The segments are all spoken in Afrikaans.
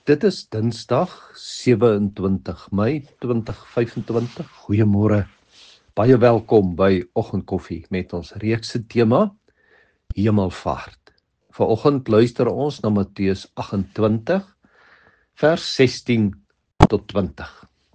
Dit is Dinsdag 27 Mei 2025. Goeiemôre. Baie welkom by Oggendkoffie met ons reekse tema Hemelvaart. Vanoggend luister ons na Matteus 28 vers 16 tot 20.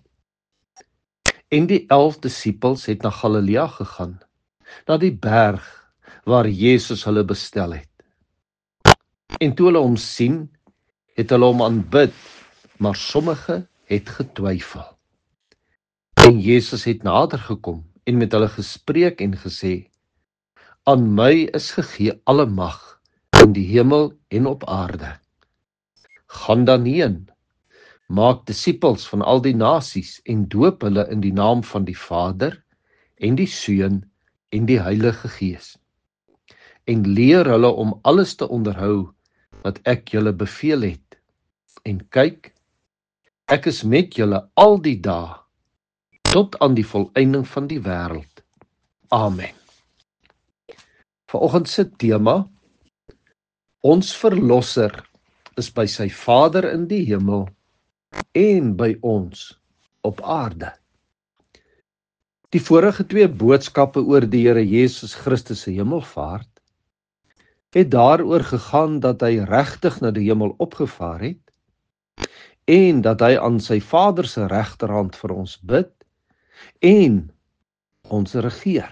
En die 11 disippels het na Galilea gegaan, na die berg waar Jesus hulle bestel het. En toe hulle hom sien, het hulle hom aanbid, maar sommige het getwyfel. En Jesus het nader gekom en met hulle gespreek en gesê: Aan my is gegee alle mag in die hemel en op aarde. Gaan dan heen, maak disippels van al die nasies en doop hulle in die naam van die Vader en die Seun en die Heilige Gees. En leer hulle om alles te onderhou wat ek julle beveel het. En kyk, ek is met julle al die dae, tot aan die volëinding van die wêreld. Amen. Vanoggend se tema, ons Verlosser is by sy Vader in die hemel en by ons op aarde. Die vorige twee boodskappe oor die Here Jesus Christus se hemelvaart het daaroor gegaan dat hy regtig na die hemel opgevaar het en dat hy aan sy Vader se regterhand vir ons bid en ons regeer.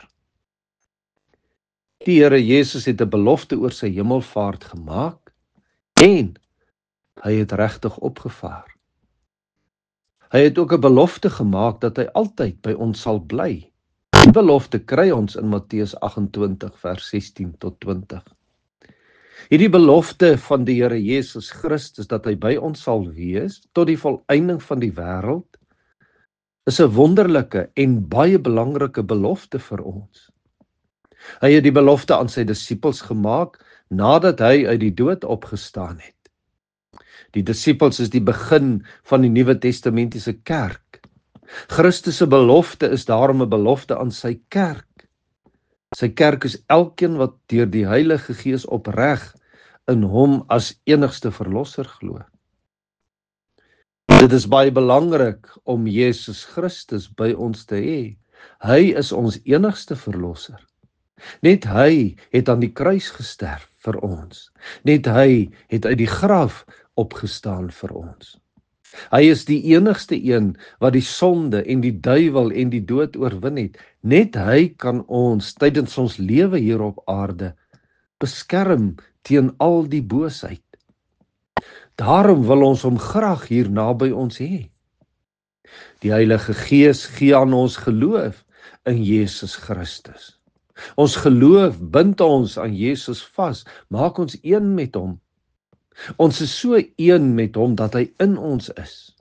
Die Here Jesus het 'n belofte oor sy hemelvaart gemaak en hy het regtig opgevaar. Hy het ook 'n belofte gemaak dat hy altyd by ons sal bly. Die belofte kry ons in Matteus 28 vers 16 tot 20. Hierdie belofte van die Here Jesus Christus dat hy by ons sal wees tot die volëinding van die wêreld is 'n wonderlike en baie belangrike belofte vir ons. Hy het die belofte aan sy disippels gemaak nadat hy uit die dood opgestaan het. Die disippels is die begin van die Nuwe Testamentiese kerk. Christus se belofte is daarom 'n belofte aan sy kerk. Sy kerk is elkeen wat deur die Heilige Gees opreg in hom as enigste verlosser glo. Dit is baie belangrik om Jesus Christus by ons te hê. Hy is ons enigste verlosser. Net hy het aan die kruis gesterf vir ons. Net hy het uit die graf opgestaan vir ons. Hy is die enigste een wat die sonde en die duiwel en die dood oorwin het. Net hy kan ons tydens ons lewe hier op aarde beskerm teen al die boosheid. Daarom wil ons hom graag hier naby ons hê. Die Heilige Gees gee aan ons geloof in Jesus Christus. Ons geloof bind ons aan Jesus vas, maak ons een met hom. Ons is so een met hom dat hy in ons is.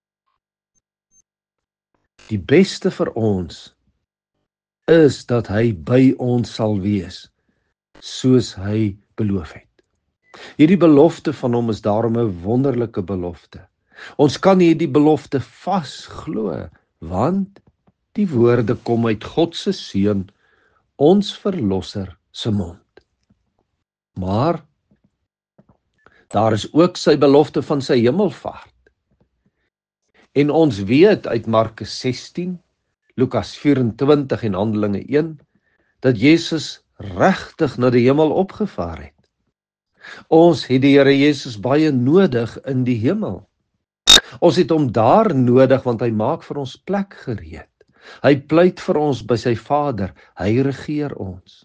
Die beste vir ons is dat hy by ons sal wees, soos hy beloof het. Hierdie belofte van hom is daarom 'n wonderlike belofte. Ons kan hierdie belofte vas glo, want die woorde kom uit God se Seun, ons Verlosser se mond. Maar daar is ook sy belofte van sy hemelvaart. En ons weet uit Markus 16, Lukas 24 en Handelinge 1, dat Jesus regtig na die hemel opgevaar het. Ons het die Here Jesus baie nodig in die hemel. Ons het hom daar nodig want hy maak vir ons plek gereed. Hy pleit vir ons by sy Vader, hy regeer ons.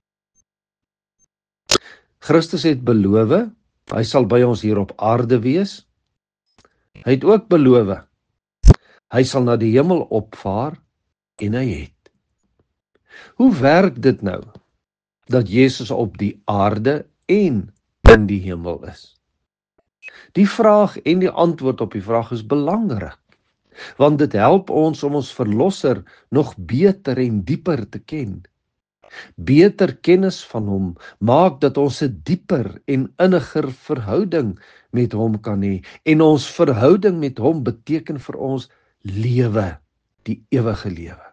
Christus het beloof, hy sal by ons hier op aarde wees. Hy het ook beloof, hy sal na die hemel opvaar en hy het. Hoe werk dit nou, dat Jesus op die aarde en in die hemel is? Die vraag en die antwoord op die vraag is belangrik, want dit help ons om ons Verlosser nog beter en dieper te ken. Beter kennis van hom maak dat ons 'n dieper en inniger verhouding met hom kan hê, en ons verhouding met hom beteken vir ons lewe, die ewige lewe.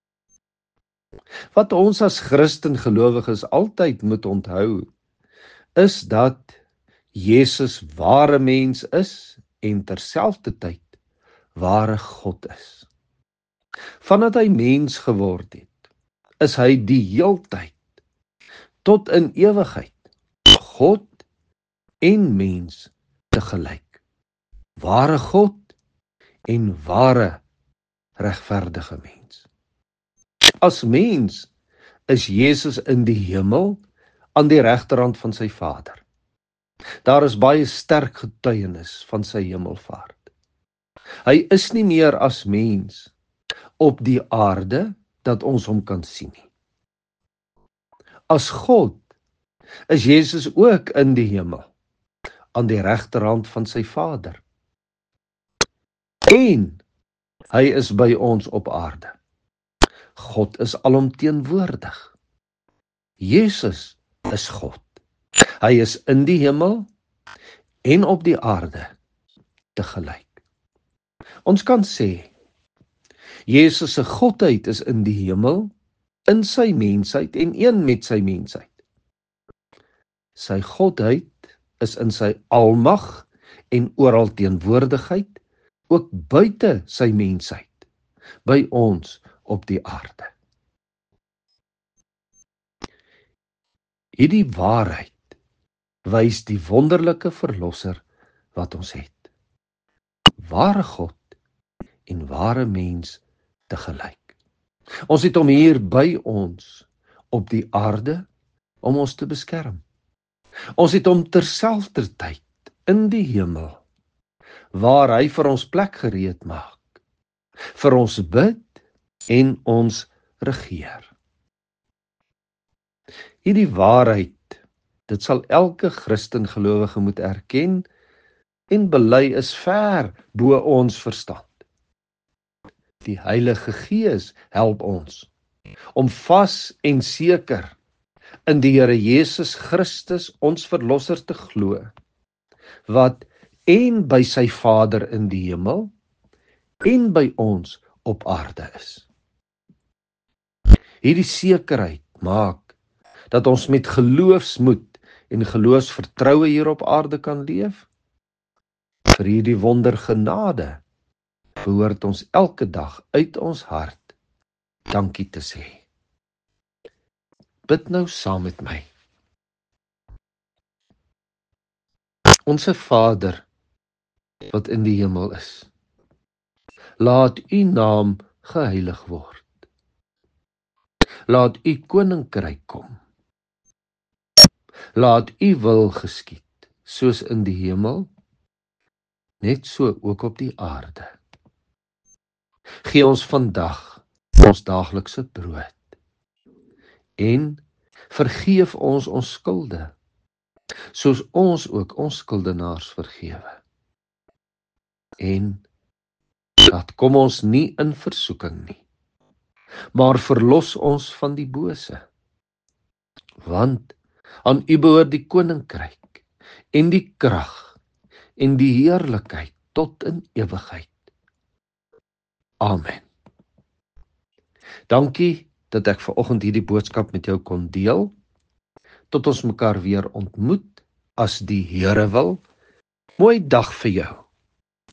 Wat ons as Christen gelowiges altyd moet onthou, is dat Jesus ware mens is en terselfdertyd ware God is. Vandat hy mens geword het, is hy die heeltyd, tot in ewigheid, God en mens tegelyk. Ware God en ware regverdige mens. As mens is Jesus in die hemel aan die regterhand van sy Vader. Daar is baie sterk getuienis van sy hemelvaart. Hy is nie meer as mens op die aarde dat ons hom kan sien nie. As God is Jesus ook in die hemel aan die regterhand van sy Vader. En hy is by ons op aarde. God is alomteenwoordig. Jesus is God. Hy is in die hemel en op die aarde tegelyk. Ons kan sê, Jesus se godheid is in die hemel, in sy mensheid en een met sy mensheid. Sy godheid is in sy almag en oral teenwoordigheid, ook buite sy mensheid, by ons op die aarde. Hierdie waarheid wys die wonderlike verlosser wat ons het. Ware God en ware mens tegelyk. Ons het hom hier by ons op die aarde om ons te beskerm. Ons het hom terselfdertyd in die hemel, waar hy vir ons plek gereed maak, vir ons bid en ons regeer. Hierdie waarheid, dit sal elke Christen gelowige moet erken en bely, is ver bo ons verstand. Die Heilige Gees help ons om vas en seker in die Here Jesus Christus ons verlosser te glo, wat en by sy Vader in die hemel en by ons op aarde is. Hierdie sekerheid maak dat ons met geloofsmoed en geloofsvertroue hier op aarde kan leef. Vir hierdie wondergenade behoort ons elke dag uit ons hart dankie te sê. Bid nou saam met my. Onse Vader wat in die hemel is, laat u naam geheilig word. Laat u koninkryk kom. Laat u wil geskied, soos in die hemel, net so ook op die aarde. Gee ons vandag ons daaglikse brood en vergeef ons ons skulde, soos ons ook ons skuldenaars vergewe. En laat kom ons nie in versoeking nie, maar verlos ons van die bose. Want aan u behoort die koninkryk en die krag en die heerlikheid tot in ewigheid. Amen. Dankie dat ek vanoggend hierdie boodskap met jou kon deel. Tot ons mekaar weer ontmoet, as die Here wil. Mooi dag vir jou.